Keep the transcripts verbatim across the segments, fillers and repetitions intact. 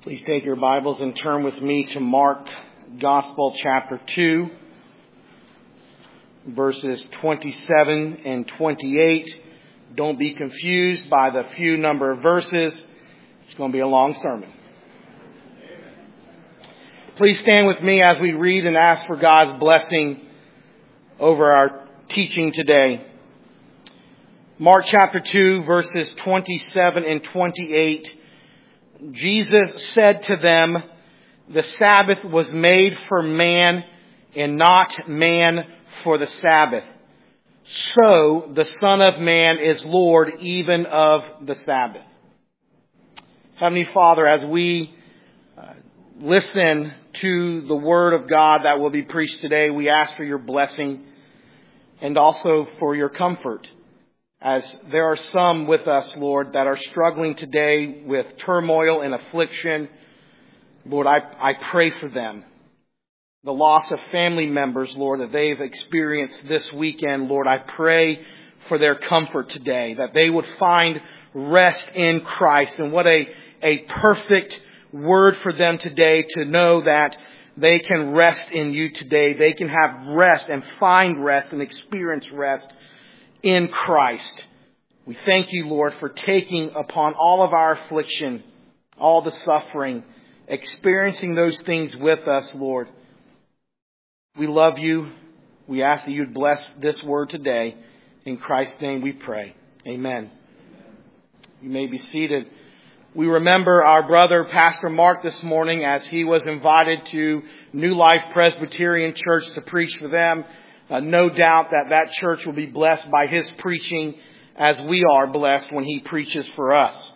Please take your Bibles and turn with me to Mark Gospel chapter two, verses twenty-seven and twenty-eight. Don't be confused by the few number of verses. It's going to be a long sermon. Please stand with me as we read and ask for God's blessing over our teaching today. Mark chapter two, verses twenty-seven and twenty-eight. Jesus said to them, "The Sabbath was made for man, and not man for the Sabbath. So the Son of Man is Lord even of the Sabbath." Heavenly Father, as we uh, listen to the Word of God that will be preached today, we ask for your blessing and also for your comfort. As there are some with us, Lord, that are struggling today with turmoil and affliction, Lord, I, I pray for them. The loss of family members, Lord, that they've experienced this weekend, Lord, I pray for their comfort today, that they would find rest in Christ. And what a, a perfect word for them today to know that they can rest in you today. They can have rest and find rest and experience rest in Christ. We thank you, Lord, for taking upon all of our affliction, all the suffering, experiencing those things with us, Lord. We love you. We ask that you'd bless this word today. In Christ's name we pray. Amen. You may be seated. We remember our brother, Pastor Mark, this morning as he was invited to New Life Presbyterian Church to preach for them. Uh, no doubt that that church will be blessed by his preaching as we are blessed when he preaches for us.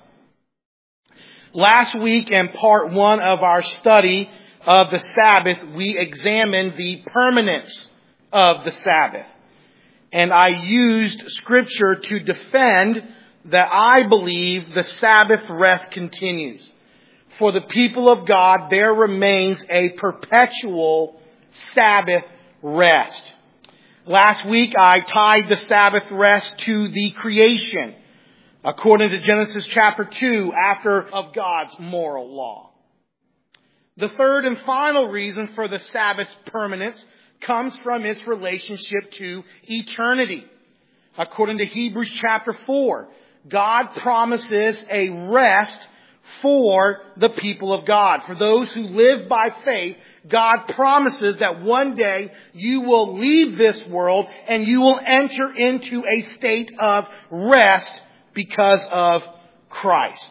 Last week in part one of our study of the Sabbath, we examined the permanence of the Sabbath. And I used Scripture to defend that I believe the Sabbath rest continues. For the people of God, there remains a perpetual Sabbath rest. Last week, I tied the Sabbath rest to the creation, according to Genesis chapter two, after of God's moral law. The third and final reason for the Sabbath's permanence comes from its relationship to eternity. According to Hebrews chapter four, God promises a rest for the people of God. For those who live by faith, God promises that one day you will leave this world and you will enter into a state of rest because of Christ.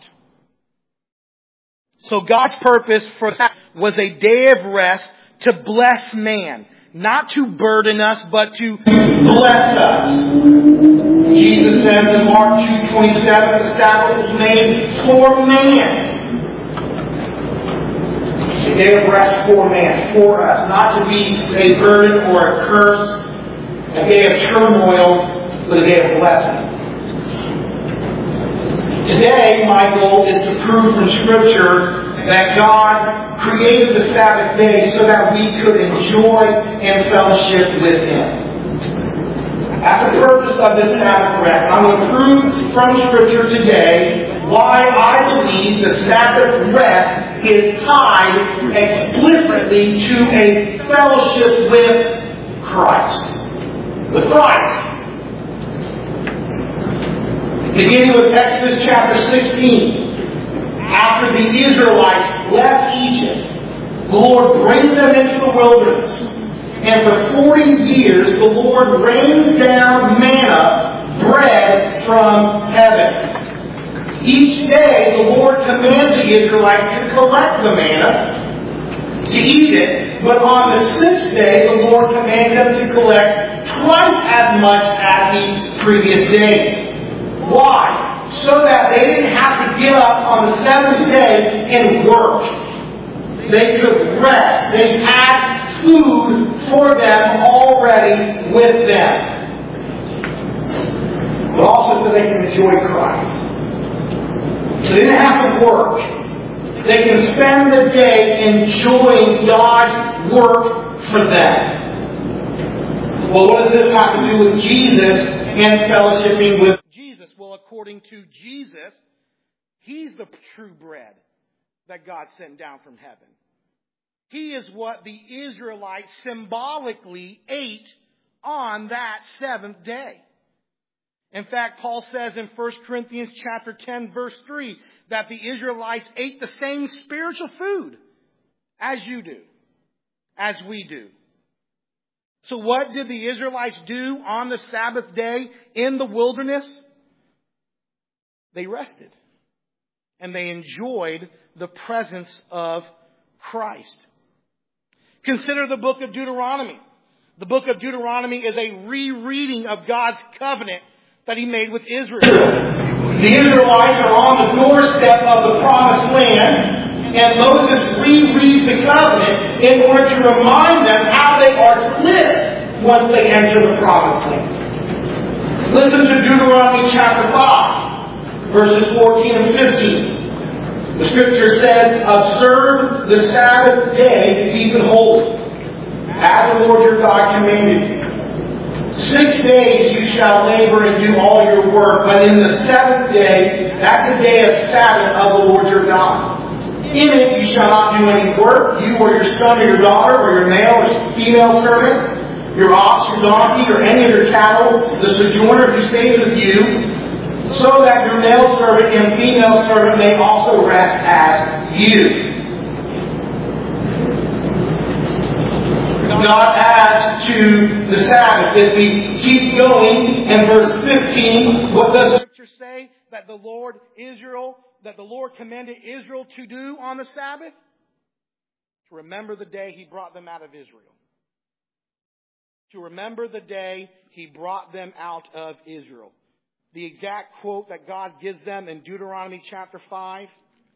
So God's purpose for that was a day of rest to bless man. Not to burden us, but to bless us. Jesus says in Mark two twenty-seven, the Sabbath was made for man. A day of rest for man, for us. Not to be a burden or a curse, a day of turmoil, but a day of blessing. Today, my goal is to prove from Scripture that God created the Sabbath day so that we could enjoy and fellowship with Him. That's the purpose of this Sabbath rest. I'm going to prove from Scripture today why I believe the Sabbath rest is tied explicitly to a fellowship with Christ. With Christ. Beginning with Exodus chapter sixteen. After the Israelites left Egypt, the Lord brings them into the wilderness. And for forty years, the Lord rains down manna, bread from heaven. Each day, the Lord commands the Israelites to collect the manna, to eat it. But on the sixth day, the Lord commanded them to collect twice as much as the previous days. Why? So that they didn't have to get up on the seventh day and work. They could rest. They had food for them already with them. But also so they can enjoy Christ. So they didn't have to work. They can spend the day enjoying God's work for them. Well, what does this have to do with Jesus and fellowshipping with Jesus? Well, according to Jesus, He's the true bread. that God sent down from heaven. He is what the Israelites symbolically ate on that seventh day. In fact, Paul says in First Corinthians chapter ten, verse three, that the Israelites ate the same spiritual food as you do, as we do. So what did the Israelites do on the Sabbath day in the wilderness? They rested. And they enjoyed the presence of Christ. Consider the book of Deuteronomy. The book of Deuteronomy is a rereading of God's covenant that He made with Israel. The Israelites are on the doorstep of the promised land, and Moses rereads the covenant in order to remind them how they are to live once they enter the promised land. Listen to Deuteronomy chapter five, verses fourteen and fifteen. The Scripture says, "Observe the Sabbath day to keep it holy, as the Lord your God commanded you. Six days you shall labor and do all your work, but in the seventh day, that's a day of Sabbath of the Lord your God. In it you shall not do any work, you or your son or your daughter, or your male or female servant, your ox, your donkey, or any of your cattle, the sojourner who stays with you, so that your male servant and female servant may also rest as you." God adds to the Sabbath. If we keep going in verse fifteen, what does the Scripture say that the Lord Israel, that the Lord commanded Israel to do on the Sabbath? To remember the day He brought them out of Israel. To remember the day He brought them out of Israel. The exact quote that God gives them in Deuteronomy chapter five.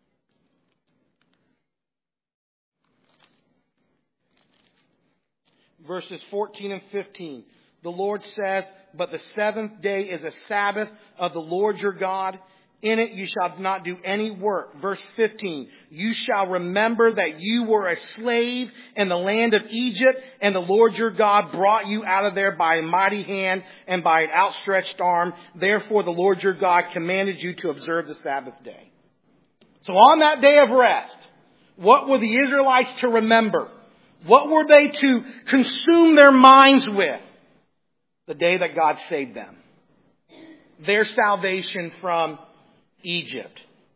Verses fourteen and fifteen. The Lord says, "But the seventh day is a Sabbath of the Lord your God. In it you shall not do any work." Verse fifteen. "You shall remember that you were a slave in the land of Egypt, and the Lord your God brought you out of there by a mighty hand and by an outstretched arm. Therefore the Lord your God commanded you to observe the Sabbath day." So on that day of rest, what were the Israelites to remember? What were they to consume their minds with? The day that God saved them. Their salvation from Egypt.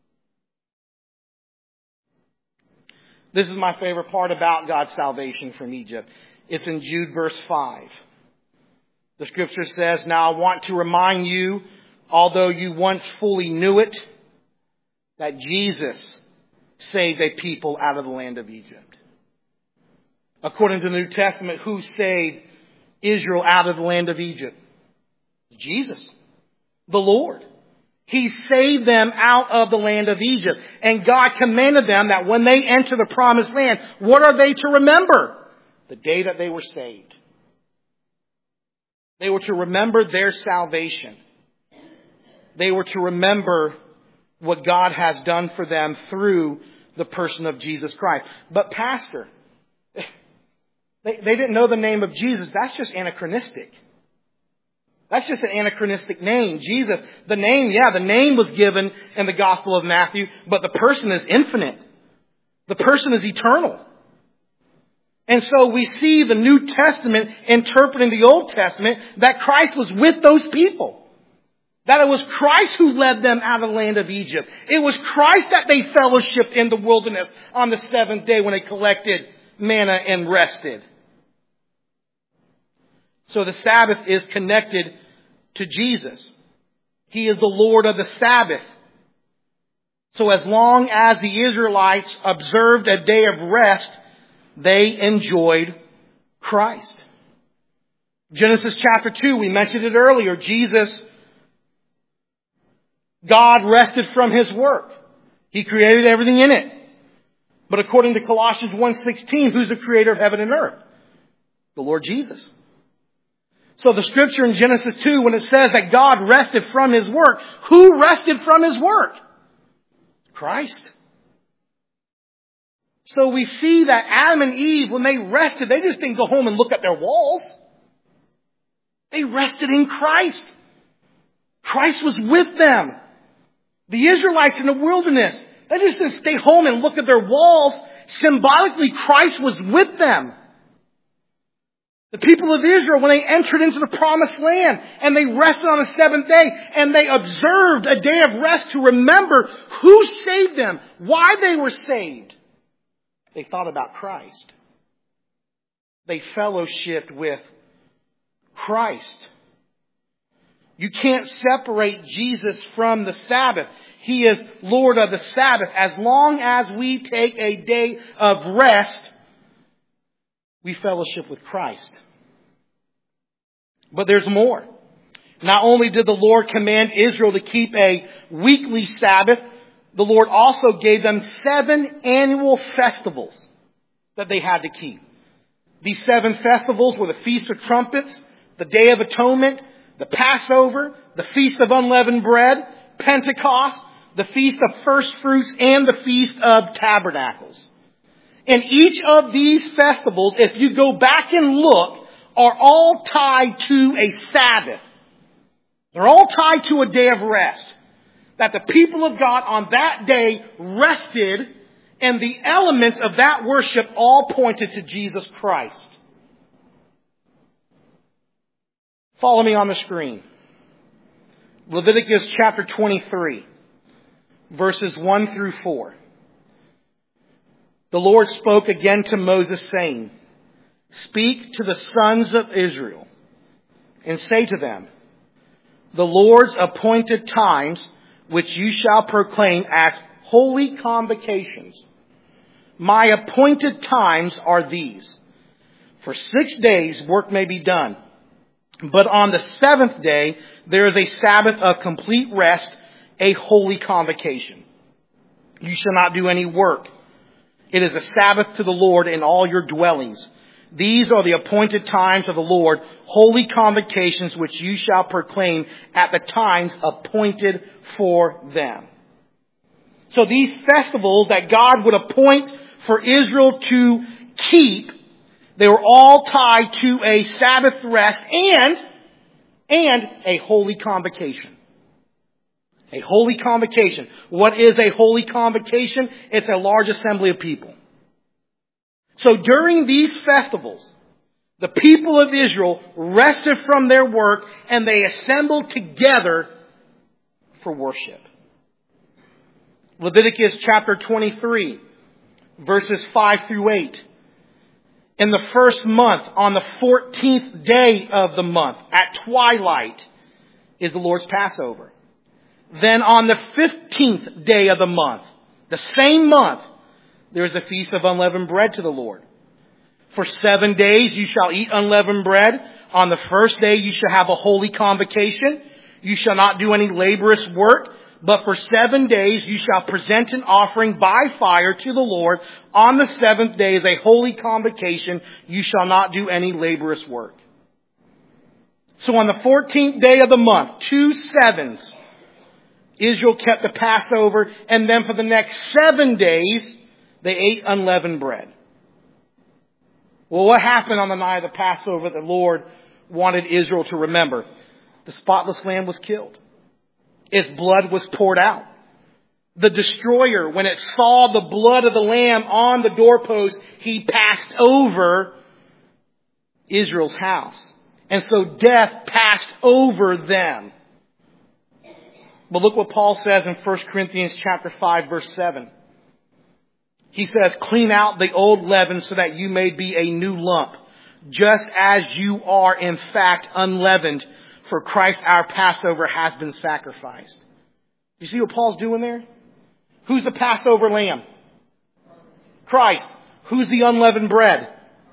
This is my favorite part about God's salvation from Egypt. It's in Jude verse five. The Scripture says, "Now I want to remind you, although you once fully knew it, that Jesus saved a people out of the land of Egypt." According to the New Testament, who saved Israel out of the land of Egypt? Jesus, the Lord. He saved them out of the land of Egypt. And God commanded them that when they enter the promised land, what are they to remember? The day that they were saved. They were to remember their salvation. They were to remember what God has done for them through the person of Jesus Christ. But Pastor, They, they didn't know the name of Jesus. That's just anachronistic. That's just an anachronistic name. Jesus, the name, yeah, the name was given in the Gospel of Matthew, but the person is infinite. The person is eternal. And so we see the New Testament interpreting the Old Testament that Christ was with those people. That it was Christ who led them out of the land of Egypt. It was Christ that they fellowshiped in the wilderness on the seventh day when they collected manna and rested. So the Sabbath is connected to Jesus. He is the Lord of the Sabbath. So as long as the Israelites observed a day of rest, they enjoyed Christ. Genesis chapter two, we mentioned it earlier. Jesus, God rested from His work. He created everything in it. But according to Colossians one sixteen, who's the creator of heaven and earth? The Lord Jesus. So the Scripture in Genesis two, when it says that God rested from His work, who rested from His work? Christ. So we see that Adam and Eve, when they rested, they just didn't go home and look at their walls. They rested in Christ. Christ was with them. The Israelites in the wilderness, They just didn't stay home and look at their walls. Symbolically, Christ was with them. The people of Israel, when they entered into the promised land and they rested on the seventh day and they observed a day of rest to remember who saved them, why they were saved, they thought about Christ. They fellowshiped with Christ. You can't separate Jesus from the Sabbath. He is Lord of the Sabbath. As long as we take a day of rest, we fellowship with Christ. But there's more. Not only did the Lord command Israel to keep a weekly Sabbath, the Lord also gave them seven annual festivals that they had to keep. These seven festivals were the Feast of Trumpets, the Day of Atonement, the Passover, the Feast of Unleavened Bread, Pentecost, the Feast of First Fruits, and the Feast of Tabernacles. And each of these festivals, if you go back and look, are all tied to a Sabbath. They're all tied to a day of rest. That the people of God on that day rested, and the elements of that worship all pointed to Jesus Christ. Follow me on the screen. Leviticus chapter twenty-three, verses one through four. The Lord spoke again to Moses, saying, "Speak to the sons of Israel, and say to them, the Lord's appointed times, which you shall proclaim as holy convocations. My appointed times are these. For six days work may be done. But on the seventh day, there is a Sabbath of complete rest, a holy convocation. You shall not do any work. It is a Sabbath to the Lord in all your dwellings. These are the appointed times of the Lord, holy convocations which you shall proclaim at the times appointed for them." So these festivals that God would appoint for Israel to keep, they were all tied to a Sabbath rest and, and a holy convocation. A holy convocation. What is a holy convocation? It's a large assembly of people. So during these festivals, the people of Israel rested from their work and they assembled together for worship. Leviticus chapter twenty-three, verses five through eight. In the first month, on the fourteenth day of the month, at twilight, is the Lord's Passover. Then on the fifteenth day of the month, the same month, there is a feast of unleavened bread to the Lord. For seven days you shall eat unleavened bread. On the first day you shall have a holy convocation. You shall not do any laborious work. But for seven days you shall present an offering by fire to the Lord. On the seventh day is a holy convocation. You shall not do any laborious work. So on the fourteenth day of the month, two sevens, Israel kept the Passover. And then for the next seven days, they ate unleavened bread. Well, what happened on the night of the Passover that the Lord wanted Israel to remember? The spotless lamb was killed. Its blood was poured out. The destroyer, when it saw the blood of the lamb on the doorpost, he passed over Israel's house. And so death passed over them. But look what Paul says in First Corinthians chapter five, verse seven. He says, "Clean out the old leaven so that you may be a new lump, just as you are in fact unleavened. For Christ our Passover has been sacrificed." You see what Paul's doing there? Who's the Passover lamb? Christ. Who's the unleavened bread?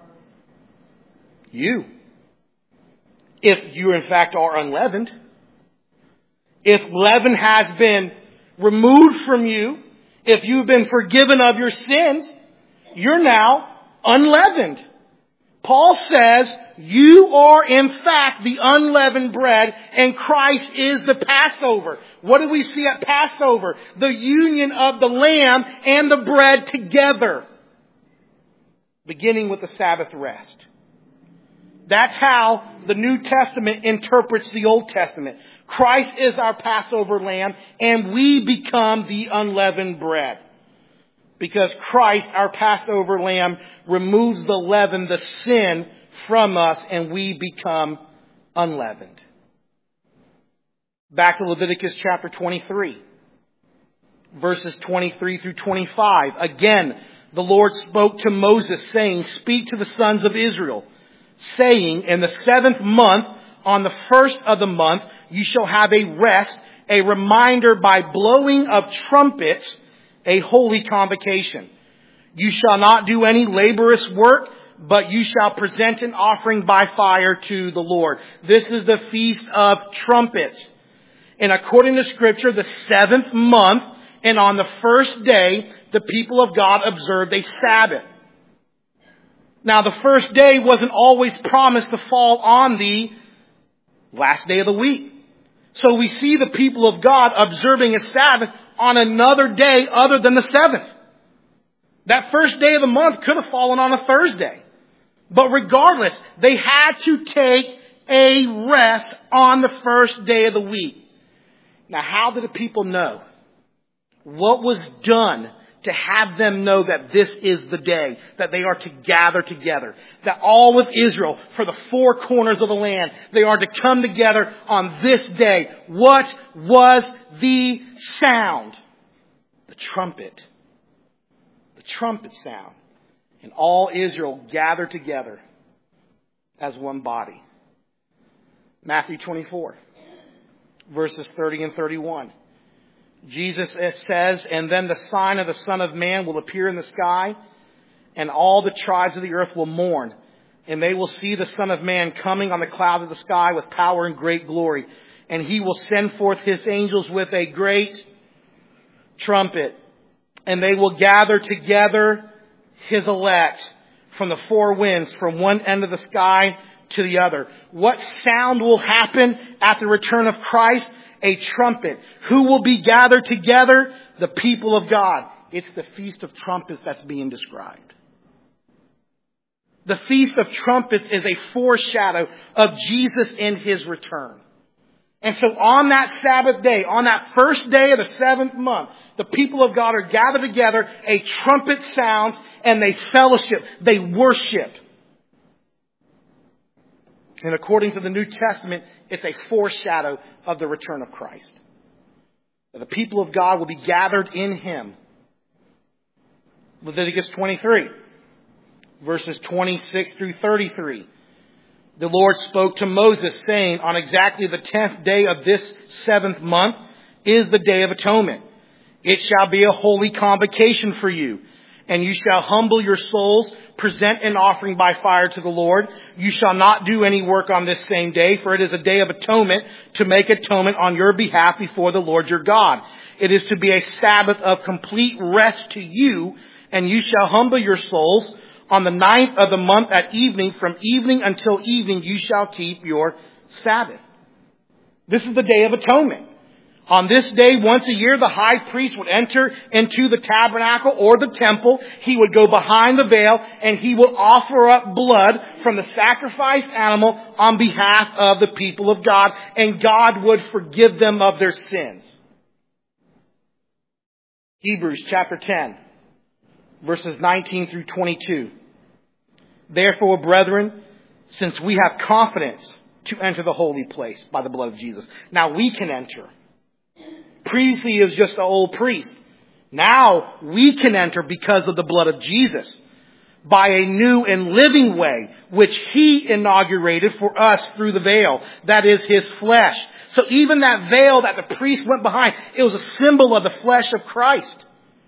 You. If you in fact are unleavened. If leaven has been removed from you, if you've been forgiven of your sins, you're now unleavened. Paul says, you are in fact the unleavened bread, and Christ is the Passover. What do we see at Passover? The union of the lamb and the bread together. Beginning with the Sabbath rest. That's how the New Testament interprets the Old Testament. Christ is our Passover lamb, and we become the unleavened bread. Because Christ, our Passover lamb, removes the leaven, the sin from us, and we become unleavened. Back to Leviticus chapter twenty-three, verses twenty-three through twenty-five. Again, the Lord spoke to Moses, saying, "Speak to the sons of Israel, saying, in the seventh month, on the first of the month, you shall have a rest, a reminder by blowing of trumpets, a holy convocation. You shall not do any laborious work, but you shall present an offering by fire to the Lord." This is the Feast of Trumpets. And according to Scripture, the seventh month, and on the first day, the people of God observed a Sabbath. Now, the first day wasn't always promised to fall on the last day of the week. So we see the people of God observing a Sabbath on another day other than the seventh. That first day of the month could have fallen on a Thursday. But regardless, they had to take a rest on the first day of the week. Now, how did the people know? What was done to have them know that this is the day that they are to gather together? That all of Israel, for the four corners of the land, they are to come together on this day. What was the sound? The trumpet. The trumpet sound. And all Israel gathered together as one body. Matthew twenty-four, verses thirty and thirty-one. Jesus says, "And then the sign of the Son of Man will appear in the sky, and all the tribes of the earth will mourn. And they will see the Son of Man coming on the clouds of the sky with power and great glory. And he will send forth his angels with a great trumpet. And they will gather together his elect from the four winds, from one end of the sky to the other." What sound will happen at the return of Christ? A trumpet. Who will be gathered together? The people of God. It's the Feast of Trumpets that's being described. The Feast of Trumpets is a foreshadow of Jesus in his return. And so on that Sabbath day, on that first day of the seventh month, the people of God are gathered together, a trumpet sounds, and they fellowship, they worship. And according to the New Testament, it's a foreshadow of the return of Christ. That the people of God will be gathered in him. Leviticus twenty-three, verses twenty-six through thirty-three. The Lord spoke to Moses, saying, "On exactly the tenth day of this seventh month is the Day of Atonement. It shall be a holy convocation for you. And you shall humble your souls, present an offering by fire to the Lord. You shall not do any work on this same day, for it is a day of atonement, to make atonement on your behalf before the Lord your God. It is to be a Sabbath of complete rest to you, and you shall humble your souls. On the ninth of the month at evening, from evening until evening, you shall keep your Sabbath." This is the Day of Atonement. On this day, once a year, the high priest would enter into the tabernacle or the temple. He would go behind the veil and he would offer up blood from the sacrificed animal on behalf of the people of God. And God would forgive them of their sins. Hebrews chapter ten, verses nineteen through twenty-two. "Therefore, brethren, since we have confidence to enter the holy place by the blood of Jesus." Now we can enter. Previously, it was just the old priest. Now we can enter because of the blood of Jesus, by a new and living way, which he inaugurated for us through the veil. That is his flesh. So even that veil that the priest went behind, it was a symbol of the flesh of Christ.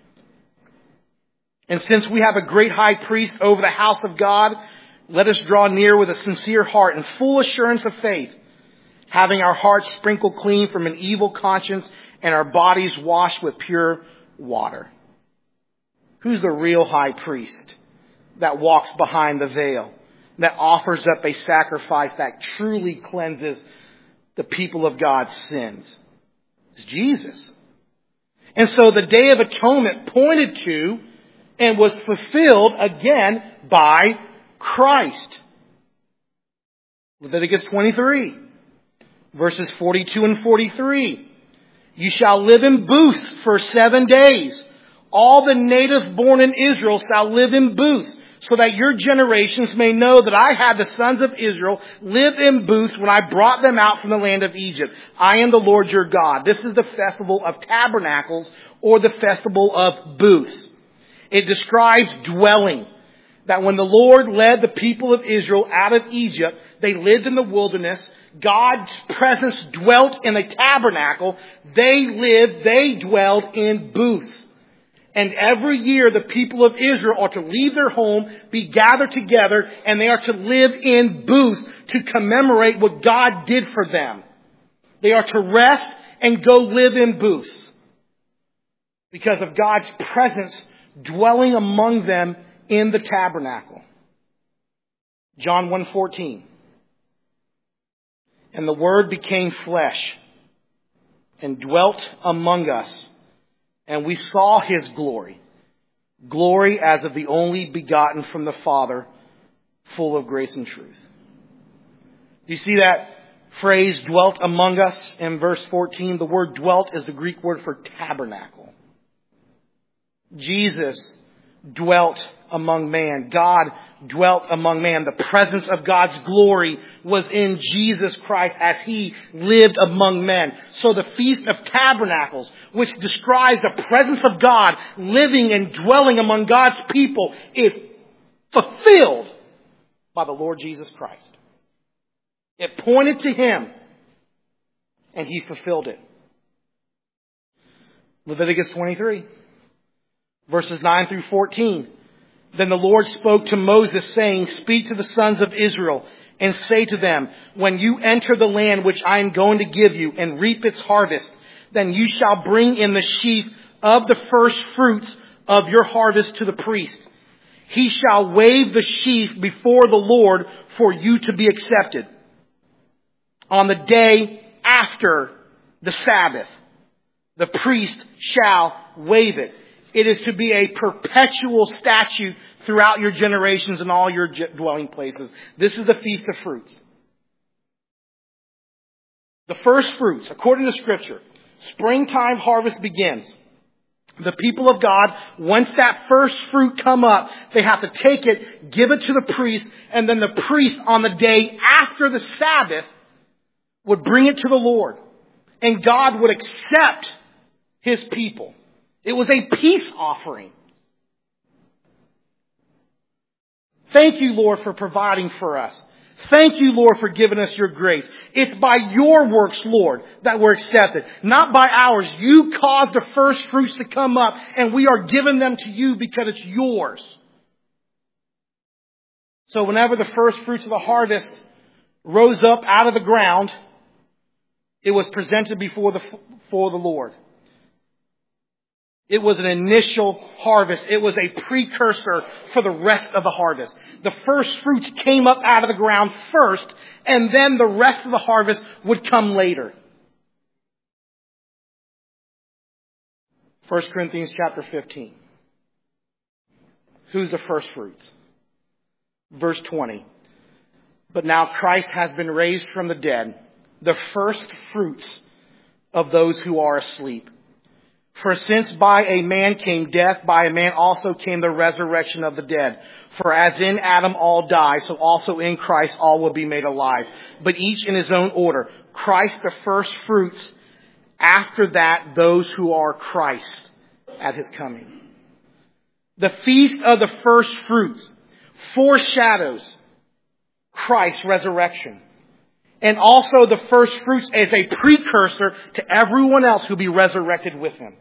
And since we have a great high priest over the house of God, let us draw near with a sincere heart and full assurance of faith, having our hearts sprinkled clean from an evil conscience and our bodies washed with pure water. Who's the real high priest that walks behind the veil, that offers up a sacrifice that truly cleanses the people of God's sins? It's Jesus. And so the Day of Atonement pointed to and was fulfilled again by Christ. Leviticus twenty-three, Verses forty-two and forty-three. You shall live in booths for seven days. All the natives born in Israel shall live in booths, so that your generations may know that I had the sons of Israel live in booths when I brought them out from the land of Egypt. I am the Lord your God. This is the festival of tabernacles, or the festival of booths. It describes dwelling. That when the Lord led the people of Israel out of Egypt, they lived in the wilderness. God's presence dwelt in a tabernacle. They lived, they dwelled in booths. And every year the people of Israel are to leave their home, be gathered together, and they are to live in booths to commemorate what God did for them. They are to rest and go live in booths because of God's presence dwelling among them in the tabernacle. John one fourteen. And the Word became flesh and dwelt among us. And we saw His glory, glory as of the only begotten from the Father, full of grace and truth. Do you see that phrase, dwelt among us, in verse fourteen? The word dwelt is the Greek word for tabernacle. Jesus dwelt among man. God dwelt among man. The presence of God's glory was in Jesus Christ as He lived among men. So the Feast of Tabernacles, which describes the presence of God living and dwelling among God's people, is fulfilled by the Lord Jesus Christ. It pointed to Him, and He fulfilled it. Leviticus twenty-three, verses nine through fourteen. Then the Lord spoke to Moses, saying, Speak to the sons of Israel and say to them, When you enter the land which I am going to give you and reap its harvest, then you shall bring in the sheaf of the first fruits of your harvest to the priest. He shall wave the sheaf before the Lord for you to be accepted. On the day after the Sabbath, the priest shall wave it. It is to be a perpetual statute throughout your generations and all your dwelling places. This is the Feast of Fruits. The first fruits, according to Scripture, springtime harvest begins. The people of God, once that first fruit come up, they have to take it, give it to the priest, and then the priest on the day after the Sabbath would bring it to the Lord. And God would accept His people. It was a peace offering. Thank you, Lord, for providing for us. Thank you, Lord, for giving us your grace. It's by your works, Lord, that we're accepted, not by ours. You caused the first fruits to come up, and we are giving them to you because it's yours. So whenever the first fruits of the harvest rose up out of the ground, it was presented before the, before the Lord. It was an initial harvest. It was a precursor for the rest of the harvest. The first fruits came up out of the ground first, and then the rest of the harvest would come later. First Corinthians chapter fifteen. Who's the first fruits? Verse twenty. But now Christ has been raised from the dead, the first fruits of those who are asleep. For since by a man came death, by a man also came the resurrection of the dead. For as in Adam all die, so also in Christ all will be made alive. But each in his own order. Christ the first fruits, after that those who are Christ at His coming. The feast of the first fruits foreshadows Christ's resurrection. And also the first fruits as a precursor to everyone else who will be resurrected with Him.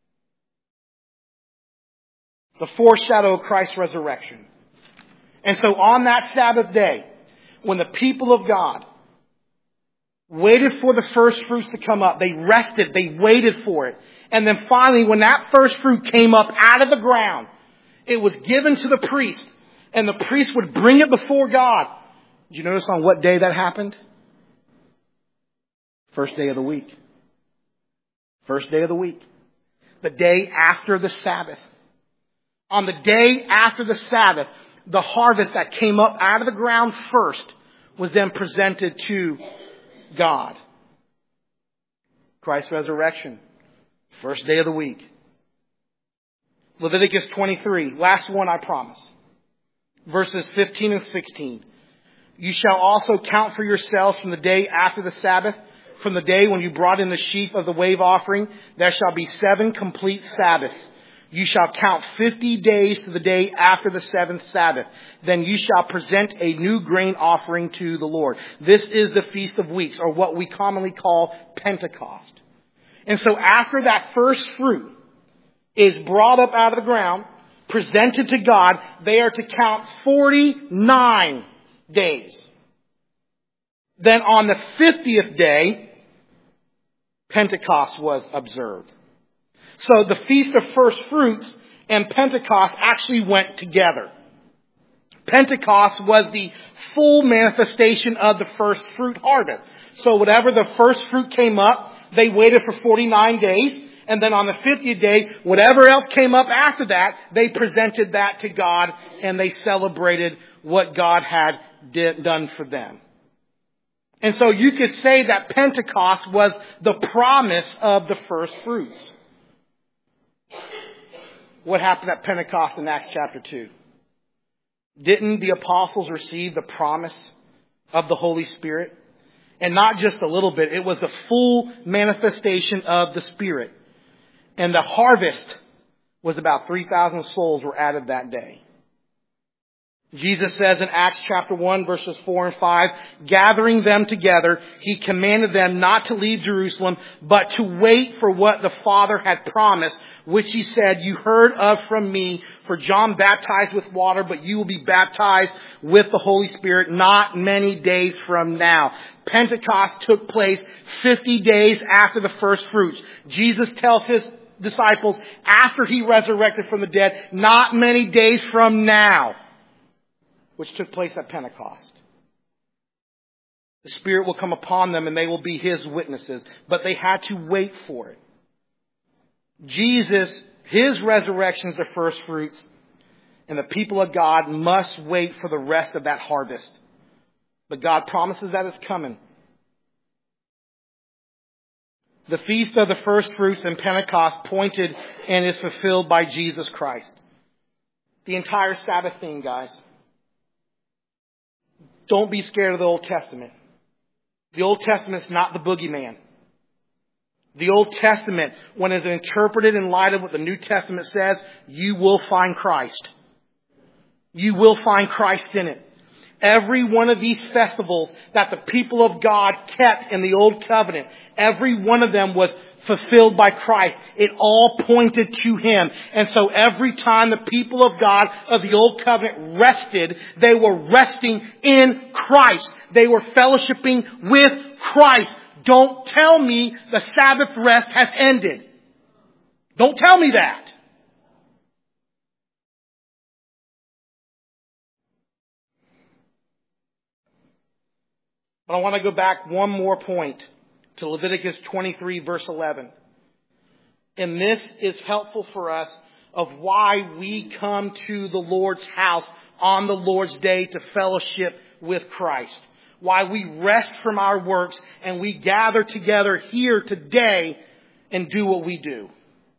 The foreshadow of Christ's resurrection. And so on that Sabbath day, when the people of God waited for the first fruits to come up, they rested, they waited for it. And then finally, when that first fruit came up out of the ground, it was given to the priest. And the priest would bring it before God. Did you notice on what day that happened? First day of the week. First day of the week. The day after the Sabbath. On the day after the Sabbath, the harvest that came up out of the ground first was then presented to God. Christ's resurrection. First day of the week. Leviticus twenty-three. Last one, I promise. Verses fifteen and sixteen. You shall also count for yourselves from the day after the Sabbath, from the day when you brought in the sheaf of the wave offering, there shall be seven complete Sabbaths. You shall count fifty days to the day after the seventh Sabbath. Then you shall present a new grain offering to the Lord. This is the Feast of Weeks, or what we commonly call Pentecost. And so after that first fruit is brought up out of the ground, presented to God, they are to count forty-nine days. Then on the fiftieth day, Pentecost was observed. So the Feast of First Fruits and Pentecost actually went together. Pentecost was the full manifestation of the first fruit harvest. So whatever the first fruit came up, they waited for forty-nine days. And then on the fiftieth day, whatever else came up after that, they presented that to God and they celebrated what God had did, done for them. And so you could say that Pentecost was the promise of the first fruits. What happened at Pentecost in Acts chapter two? Didn't the apostles receive the promise of the Holy Spirit? And not just a little bit. It was the full manifestation of the Spirit. And the harvest was about three thousand souls were added that day. Jesus says in Acts chapter one, verses four and five, gathering them together, he commanded them not to leave Jerusalem, but to wait for what the Father had promised, which he said, you heard of from me, for John baptized with water, but you will be baptized with the Holy Spirit not many days from now. Pentecost took place fifty days after the first fruits. Jesus tells his disciples after he resurrected from the dead, not many days from now, which took place at Pentecost. The Spirit will come upon them and they will be his witnesses. But they had to wait for it. Jesus, his resurrection is the first fruits. And the people of God must wait for the rest of that harvest. But God promises that it's coming. The Feast of the First Fruits and Pentecost pointed and is fulfilled by Jesus Christ. The entire Sabbath thing, guys. Don't be scared of the Old Testament. The Old Testament is not the boogeyman. The Old Testament, when it's interpreted in light of what the New Testament says, you will find Christ. You will find Christ in it. Every one of these festivals that the people of God kept in the Old Covenant, every one of them was fulfilled by Christ. It all pointed to him. And so every time the people of God of the Old Covenant rested, they were resting in Christ. They were fellowshipping with Christ. Don't tell me the Sabbath rest has ended. Don't tell me that. But I want to go back one more point to Leviticus twenty-three, verse eleven. And this is helpful for us of why we come to the Lord's house on the Lord's day to fellowship with Christ. Why we rest from our works and we gather together here today and do what we do.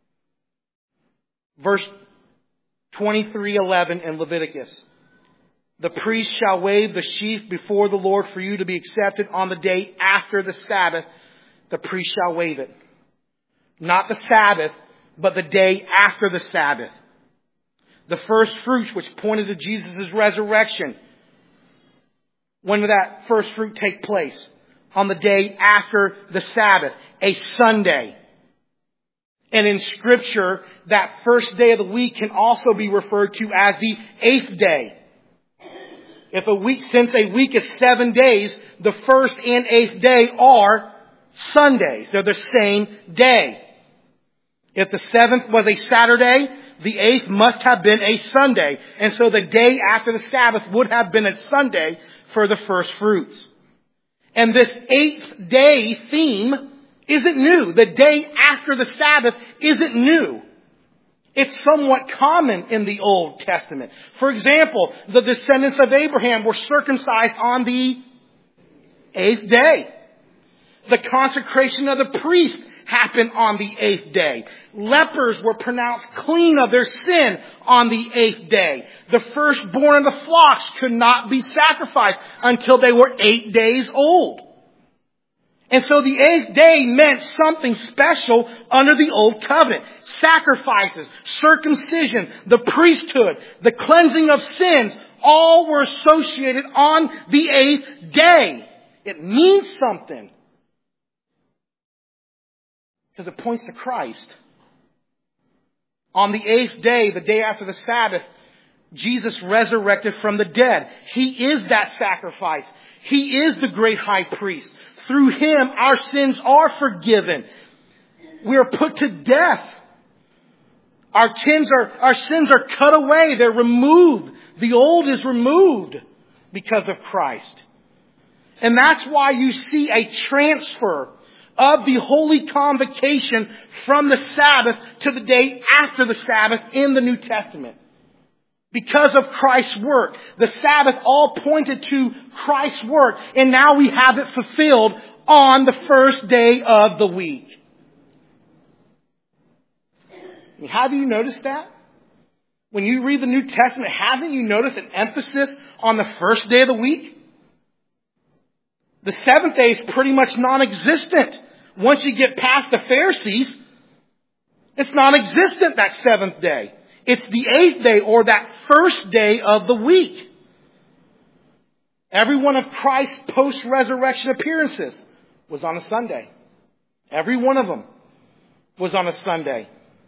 Verse twenty-three eleven in Leviticus. The priest shall wave the sheaf before the Lord for you to be accepted on the day after the Sabbath. The priest shall wave it. Not the Sabbath, but the day after the Sabbath. The first fruits, which pointed to Jesus' resurrection. When did that first fruit take place? On the day after the Sabbath, a Sunday. And in Scripture, that first day of the week can also be referred to as the eighth day. If a week, since a week is seven days, the first and eighth day are Sundays. They're the same day. If the seventh was a Saturday, the eighth must have been a Sunday. And so the day after the Sabbath would have been a Sunday for the first fruits. And this eighth day theme isn't new. The day after the Sabbath isn't new. It's somewhat common in the Old Testament. For example, the descendants of Abraham were circumcised on the eighth day. The consecration of the priest happened on the eighth day. Lepers were pronounced clean of their sin on the eighth day. The firstborn of the flocks could not be sacrificed until they were eight days old. And so the eighth day meant something special under the old covenant. Sacrifices, circumcision, the priesthood, the cleansing of sins, all were associated on the eighth day. It means something. Because it points to Christ. On the eighth day, the day after the Sabbath, Jesus resurrected from the dead. He is that sacrifice. He is the great high priest. Through Him, our sins are forgiven. We are put to death. Our sins are, our sins are cut away. They're removed. The old is removed because of Christ. And that's why you see a transfer of the Holy Convocation from the Sabbath to the day after the Sabbath in the New Testament. Because of Christ's work. The Sabbath all pointed to Christ's work. And now we have it fulfilled on the first day of the week. Have you noticed that? When you read the New Testament, haven't you noticed an emphasis on the first day of the week? The seventh day is pretty much non-existent. Once you get past the Pharisees, it's non-existent, that seventh day. It's the eighth day, or that first day of the week. Every one of Christ's post-resurrection appearances was on a Sunday. Every one of them was on a Sunday.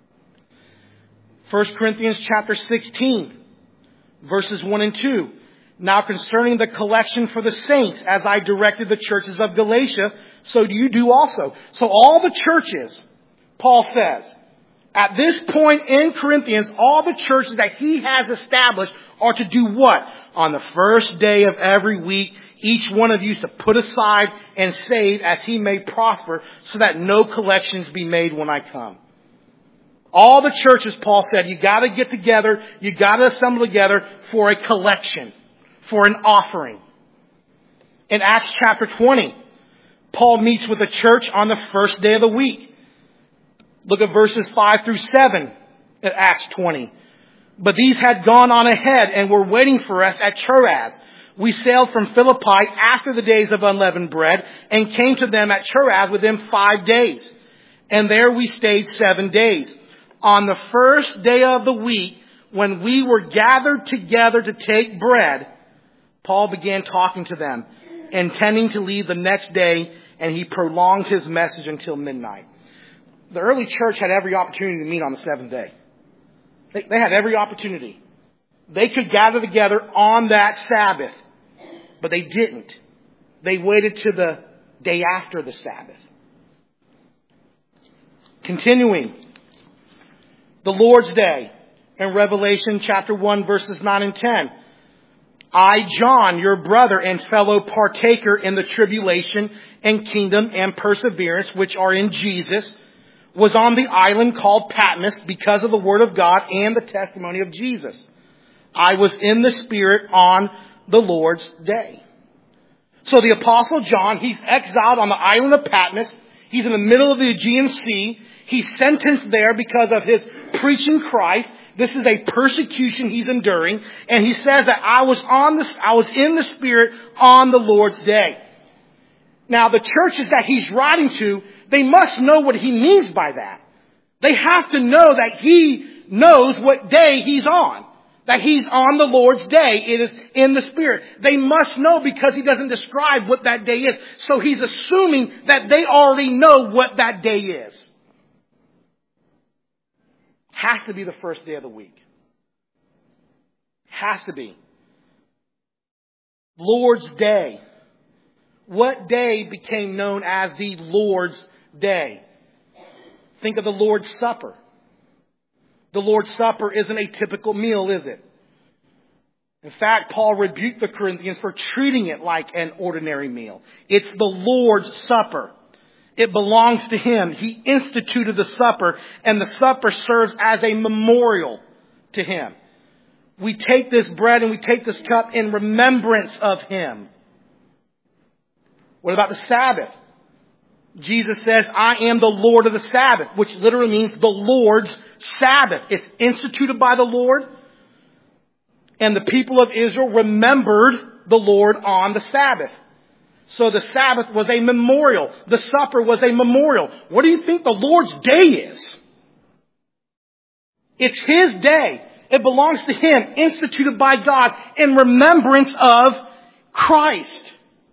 First Corinthians chapter sixteen, verses one and two. Now concerning the collection for the saints, as I directed the churches of Galatia, so do you do also. So all the churches, Paul says, at this point in Corinthians, all the churches that he has established are to do what? On the first day of every week, each one of you is to put aside and save as he may prosper, so that no collections be made when I come. All the churches, Paul said, you got to get together, you got to assemble together for a collection, for an offering. In Acts chapter twenty, Paul meets with the church on the first day of the week. Look at verses five through seven at Acts twenty. But these had gone on ahead and were waiting for us at Troas. We sailed from Philippi after the days of unleavened bread and came to them at Troas within five days. And there we stayed seven days. On the first day of the week, when we were gathered together to take bread, Paul began talking to them, intending to leave the next day, and he prolonged his message until midnight. The early church had every opportunity to meet on the seventh day. They, they had every opportunity. They could gather together on that Sabbath, but they didn't. They waited to the day after the Sabbath. Continuing, the Lord's Day in Revelation chapter one, verses nine and ten. I, John, your brother and fellow partaker in the tribulation and kingdom and perseverance which are in Jesus, was on the island called Patmos because of the word of God and the testimony of Jesus. I was in the Spirit on the Lord's day. So the Apostle John, he's exiled on the island of Patmos. He's in the middle of the Aegean Sea. He's sentenced there because of his preaching Christ. This is a persecution he's enduring. And he says that I was on the, I was in the Spirit on the Lord's day. Now the churches that he's writing to, they must know what he means by that. They have to know that he knows what day he's on. That he's on the Lord's day. It is in the Spirit. They must know because he doesn't describe what that day is. So he's assuming that they already know what that day is. Has to be the first day of the week. Has to be. Lord's Day. What day became known as the Lord's Day? Think of the Lord's Supper. The Lord's Supper isn't a typical meal, is it? In fact, Paul rebuked the Corinthians for treating it like an ordinary meal. It's the Lord's Supper. It belongs to Him. He instituted the supper, and the supper serves as a memorial to Him. We take this bread and we take this cup in remembrance of Him. What about the Sabbath? Jesus says, I am the Lord of the Sabbath, which literally means the Lord's Sabbath. It's instituted by the Lord. And the people of Israel remembered the Lord on the Sabbath. So the Sabbath was a memorial. The supper was a memorial. What do you think the Lord's day is? It's His day. It belongs to Him, instituted by God in remembrance of Christ.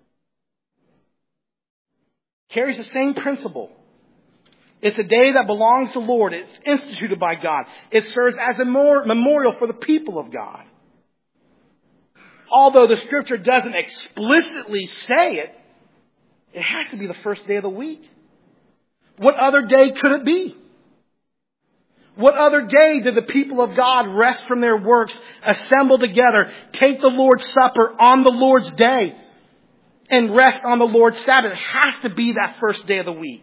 Carries the same principle. It's a day that belongs to the Lord. It's instituted by God. It serves as a memorial for the people of God. Although the Scripture doesn't explicitly say it, it has to be the first day of the week. What other day could it be? What other day did the people of God rest from their works, assemble together, take the Lord's Supper on the Lord's day, and rest on the Lord's Sabbath? It has to be that first day of the week.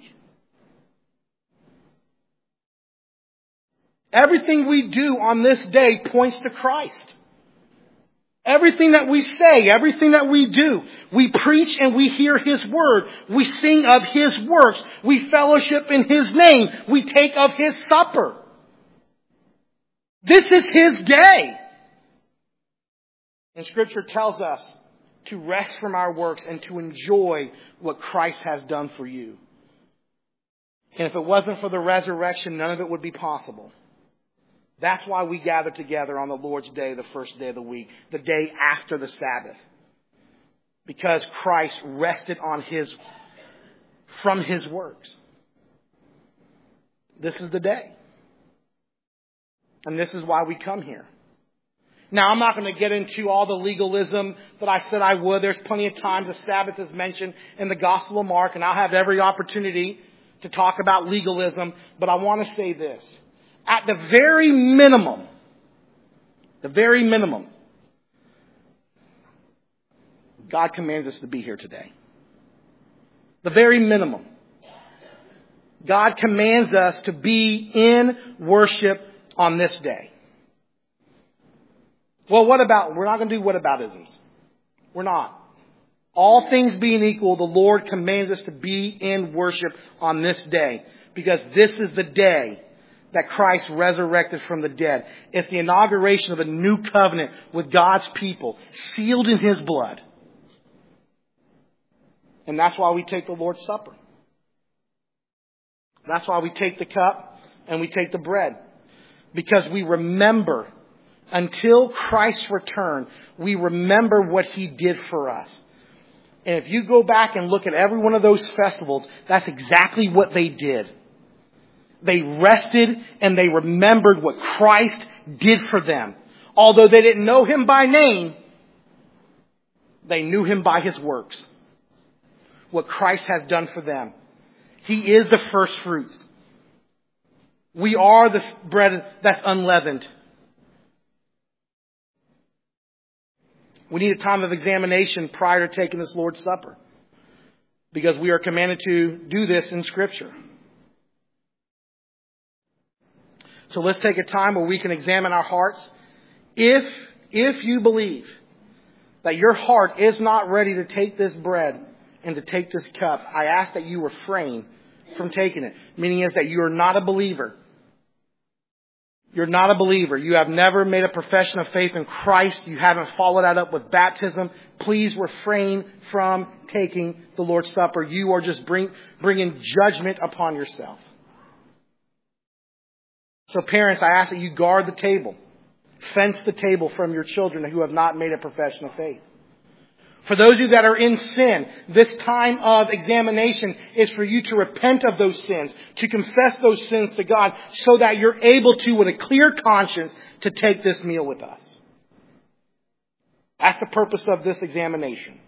Everything we do on this day points to Christ. Everything that we say, everything that we do, we preach and we hear His word. We sing of His works. We fellowship in His name. We take of His supper. This is His day. And Scripture tells us to rest from our works and to enjoy what Christ has done for you. And if it wasn't for the resurrection, none of it would be possible. That's why we gather together on the Lord's Day, the first day of the week, the day after the Sabbath. Because Christ rested on His, from His works. This is the day. And this is why we come here. Now, I'm not going to get into all the legalism that I said I would. There's plenty of times the Sabbath is mentioned in the Gospel of Mark, and I'll have every opportunity to talk about legalism. But I want to say this. At the very minimum, the very minimum, God commands us to be here today. The very minimum. God commands us to be in worship on this day. Well, what about, we're not going to do whataboutisms. We're not. All things being equal, the Lord commands us to be in worship on this day. Because this is the day that Christ resurrected from the dead. It's the inauguration of a new covenant with God's people, sealed in His blood. And that's why we take the Lord's Supper. That's why we take the cup and we take the bread. Because we remember, until Christ's return, we remember what He did for us. And if you go back and look at every one of those festivals, that's exactly what they did. They rested and they remembered what Christ did for them. Although they didn't know Him by name, they knew Him by His works. What Christ has done for them. He is the first fruits. We are the bread that's unleavened. We need a time of examination prior to taking this Lord's Supper. Because we are commanded to do this in Scripture. So let's take a time where we can examine our hearts. If, if you believe that your heart is not ready to take this bread and to take this cup, I ask that you refrain from taking it. Meaning is that you are not a believer. You're not a believer. You have never made a profession of faith in Christ. You haven't followed that up with baptism. Please refrain from taking the Lord's Supper. You are just bring, bringing judgment upon yourself. So parents, I ask that you guard the table. Fence the table from your children who have not made a profession of faith. For those of you that are in sin, this time of examination is for you to repent of those sins, to confess those sins to God, so that you're able to, with a clear conscience, to take this meal with us. That's the purpose of this examination.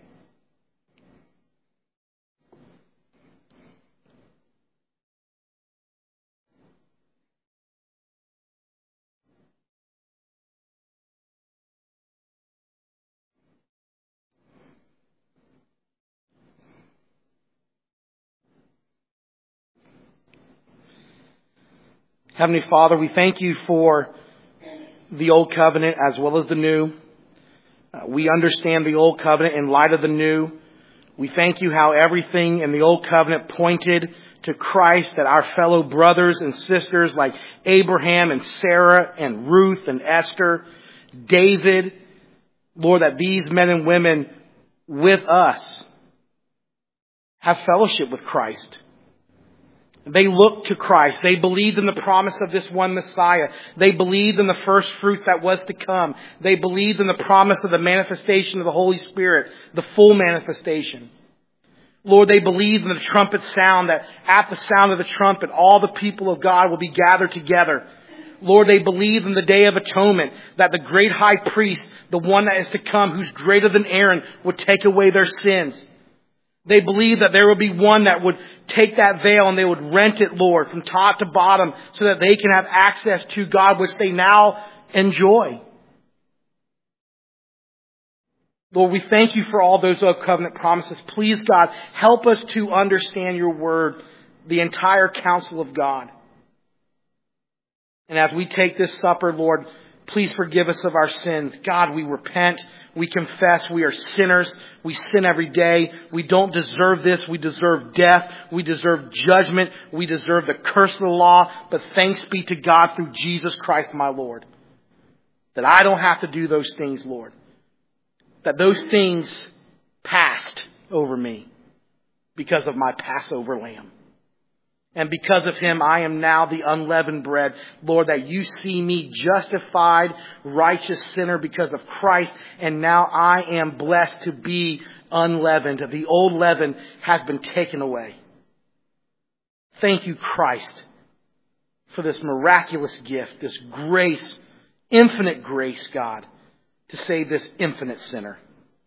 Heavenly Father, we thank You for the Old Covenant as well as the New. Uh, we understand the Old Covenant in light of the New. We thank you how everything in the Old Covenant pointed to Christ, that our fellow brothers and sisters like Abraham and Sarah and Ruth and Esther, David, Lord, that these men and women with us have fellowship with Christ. They looked to Christ. They believed in the promise of this one Messiah. They believed in the first fruits that was to come. They believed in the promise of the manifestation of the Holy Spirit, the full manifestation. Lord, they believed in the trumpet sound, that at the sound of the trumpet, all the people of God will be gathered together. Lord, they believed in the Day of Atonement, that the great high priest, the one that is to come, who's greater than Aaron, would take away their sins. They believed that there would be one that would take that veil and they would rent it, Lord, from top to bottom so that they can have access to God, which they now enjoy. Lord, we thank you for all those Old Covenant promises. Please, God, help us to understand your word, the entire counsel of God. And as we take this supper, Lord, please forgive us of our sins. God, we repent. We confess we are sinners. We sin every day. We don't deserve this. We deserve death. We deserve judgment. We deserve the curse of the law. But thanks be to God through Jesus Christ, my Lord, that I don't have to do those things, Lord. That those things passed over me because of my Passover lamb. And because of him, I am now the unleavened bread. Lord, that you see me justified, righteous sinner because of Christ. And now I am blessed to be unleavened. The old leaven has been taken away. Thank you, Christ, for this miraculous gift, this grace, infinite grace, God, to save this infinite sinner.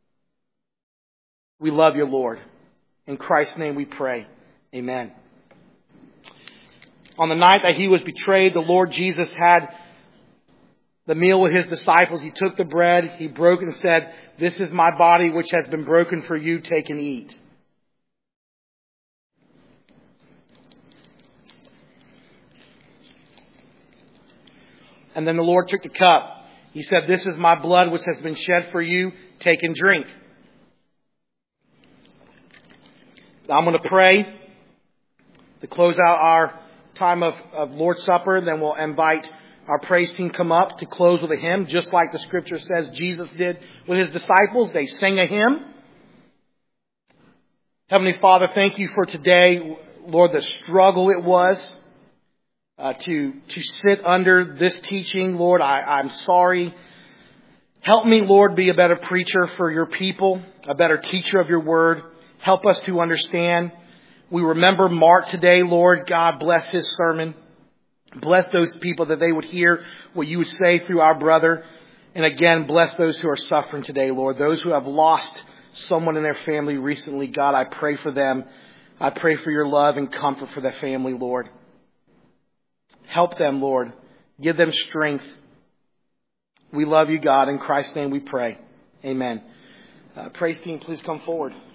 We love you, Lord. In Christ's name we pray. Amen. On the night that he was betrayed, the Lord Jesus had the meal with his disciples. He took the bread, he broke it and said, "This is my body which has been broken for you. Take and eat." And then the Lord took the cup. He said, "This is my blood which has been shed for you. Take and drink." Now I'm going to pray to close out our time of, of Lord's Supper. Then we'll invite our praise team come up to close with a hymn, just like the scripture says Jesus did with his disciples. They sang a hymn. Heavenly Father, thank you for today. Lord, the struggle it was uh, to, to sit under this teaching. Lord, I, I'm sorry. Help me, Lord, be a better preacher for your people, a better teacher of your word. Help us to understand. We remember Mark today, Lord. God bless his sermon. Bless those people that they would hear what you would say through our brother. And again, bless those who are suffering today, Lord. Those who have lost someone in their family recently, God, I pray for them. I pray for your love and comfort for their family, Lord. Help them, Lord. Give them strength. We love you, God. In Christ's name we pray. Amen. Uh, praise team, please come forward.